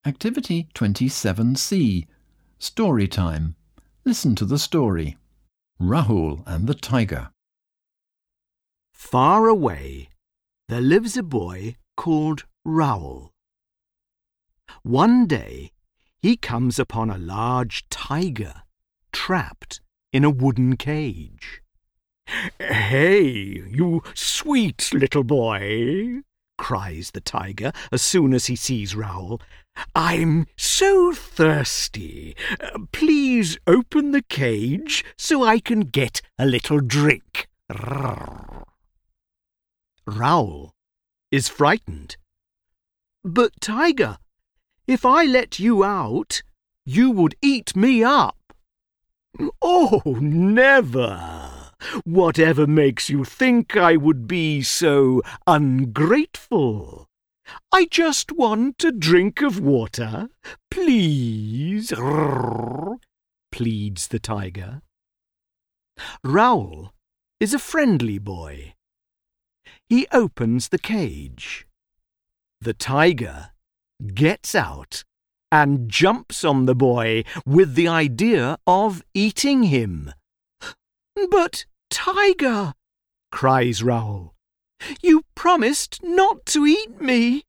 Activity 27C. Story time. Listen to the story. Rahul and the Tiger. Far away, there lives a boy called Rahul. One day, he comes upon a large tiger trapped in a wooden cage. "Hey, you sweet little boy," cries the tiger as soon as he sees Rahul. "I'm so thirsty. Please open the cage so I can get a little drink." Rahul is frightened. "But, tiger, if I let you out, you would eat me up." "Oh, never! Whatever makes you think I would be so ungrateful? I just want a drink of water, please," pleads the tiger. Rahul is a friendly boy. He opens the cage. The tiger gets out and jumps on the boy with the idea of eating him. "But, tiger," cries Rahul, "you promised not to eat me."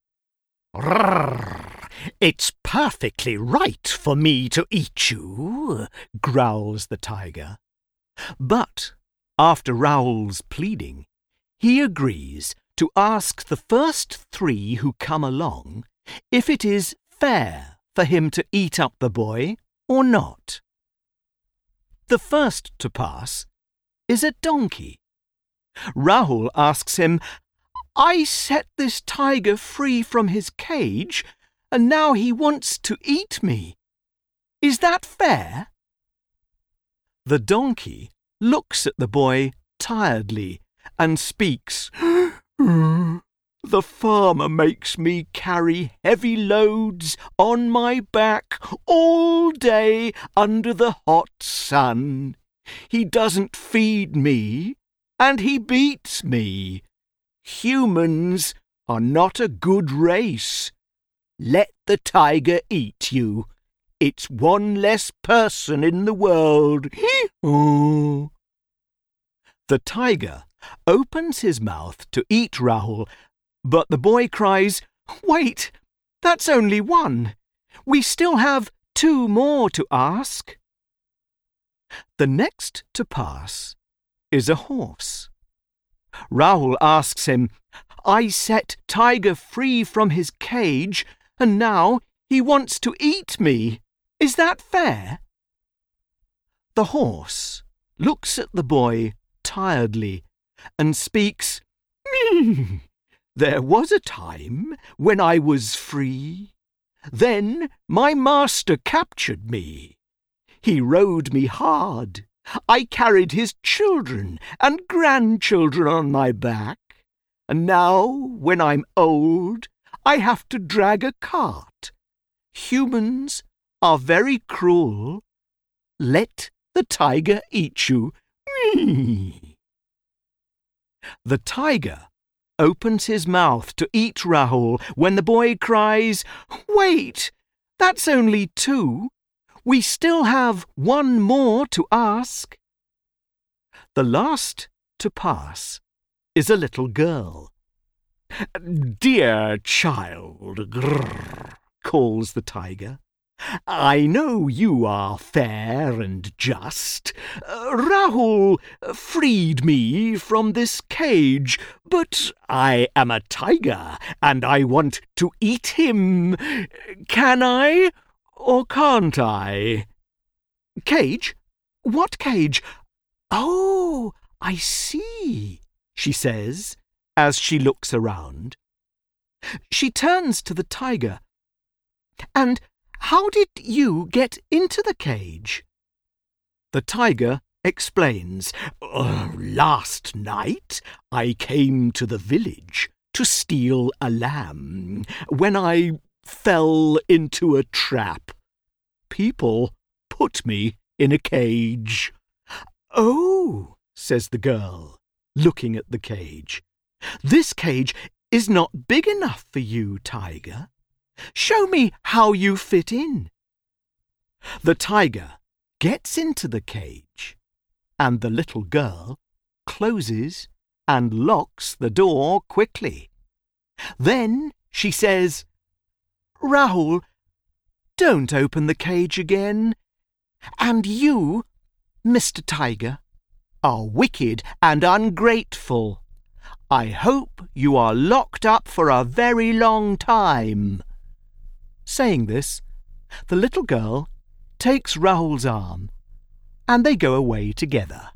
"It's perfectly right for me to eat you," growls the tiger. But, after Rahul's pleading, he agrees to ask the first 3 who come along if it is fair for him to eat up the boy or not. The first to pass is a donkey. Rahul asks him, "I set this tiger free from his cage, and now he wants to eat me. Is that fair?" The donkey looks at the boy tiredly and speaks, "The farmer makes me carry heavy loads on my back all day under the hot sun. He doesn't feed me, and he beats me. Humans are not a good race. Let the tiger eat you. It's one less person in the world." The tiger opens his mouth to eat Rahul, but the boy cries, "Wait, that's only one. We still have 2 more to ask." The next to pass is a horse. Rahul asks him, "I set tiger free from his cage, and now he wants to eat me. Is that fair?" The horse looks at the boy tiredly and speaks, "There was a time when I was free. Then my master captured me. He rode me hard. I carried his children and grandchildren on my back. And now, when I'm old, I have to drag a cart. Humans are very cruel. Let the tiger eat you." The tiger opens his mouth to eat Rahul when the boy cries, "Wait, that's only 2. We still have 1 more to ask." The last to pass is a little girl. "Dear child," calls the tiger, "I know you are fair and just. Rahul freed me from this cage, but I am a tiger and I want to eat him. Can I or can't I?" "Cage? What cage? Oh, I see," she says as she looks around. She turns to the tiger. "And how did you get into the cage?" The tiger explains, "Last night I came to the village to steal a lamb when I fell into a trap. People put me in a cage." "Oh," says the girl, looking at the cage. "This cage is not big enough for you, tiger. Show me how you fit in." The tiger gets into the cage, and the little girl closes and locks the door quickly. Then she says, "Rahul, don't open the cage again. And you, Mr. Tiger, are wicked and ungrateful. I hope you are locked up for a very long time." Saying this, the little girl takes Rahul's arm and they go away together.